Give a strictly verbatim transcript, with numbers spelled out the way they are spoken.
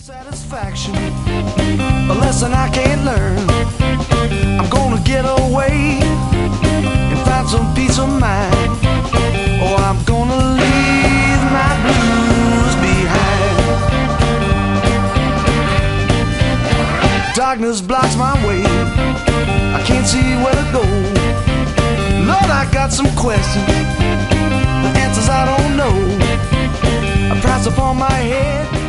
Satisfaction, a lesson I can't learn. I'm gonna get away and find some peace of mind. Oh, I'm gonna leave my blues behind. Darkness blocks my way, I can't see where to go. Lord, I got some questions, the answers I don't know. A price upon my head,